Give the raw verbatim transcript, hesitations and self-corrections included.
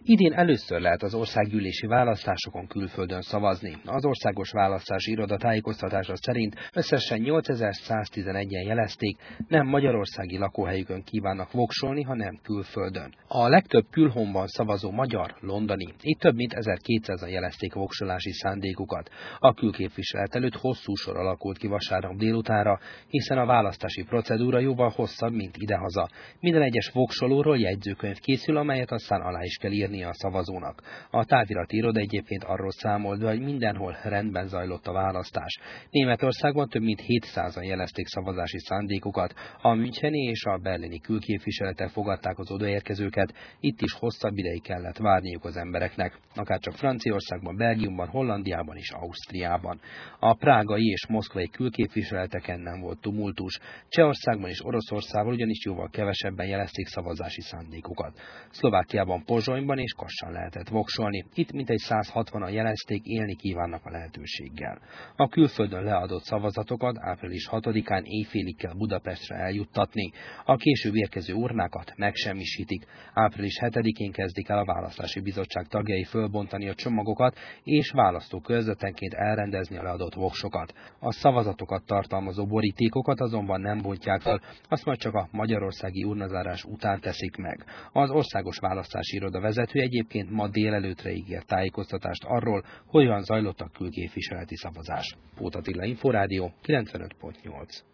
Idén először lehet az országgyűlési választásokon külföldön szavazni. Az Országos Választási Iroda tájékoztatása szerint összesen nyolcezerszáztizenegyen jelezték, nem magyarországi lakóhelyükön kívánnak voksolni, hanem külföldön. A legtöbb külhonban szavazó magyar londoni. Itt több mint ezerkétszázan jelezték voksolási szándékukat. A külképviselet előtt hosszú sor alakult ki vasárnap délutánra, hiszen a választási procedúra jóval hosszabb, mint idehaza. Minden egyes voksolóról jegyzőkönyv készül, amelyet aztán alá is kell írni a szavazónak. A távirati iroda egyébként arról számolt be, hogy mindenhol rendben zajlott a választás. Németországban több mint hétszázan jelezték szavazási szándékukat. A müncheni és a berlini külképviseletek fogadták az odaérkezőket, itt is hosszabb ideig kellett várniuk az embereknek. Akárcsak Franciaországban, Belgiumban, Hollandiában és Ausztriában. A prágai és moszkvai külképviseleteken nem volt tumultus. Csehországban és Oroszországban ugyanis jóval kevesebben jelezték szavazási szándékukat. Szlovákiában, Pozsonyban és Kassan lehetett voksolni. Itt mintegy százhatvanan jelezték, élni kívánnak a lehetőséggel. A külföldön leadott szavazatokat április hatodikán éjfélig kell Budapestre eljuttatni. A később érkező urnákat megsemmisítik. április hetedikén kezdik el a Választási Bizottság tagjai fölbontani a csomagokat és választókörzetenként elrendezni a leadott voksokat. A szavazatokat tartalmazó borítékokat azonban nem bontják fel, azt majd csak a magyarországi urnazárás után teszik meg. Az Országos Választási Iroda vezető egyébként ma délelőttre ígért tájékoztatást arról, hogyan zajlott a külképviseleti szavazás. Póth Attila, Inforádió, kilencvenöt pont nyolc.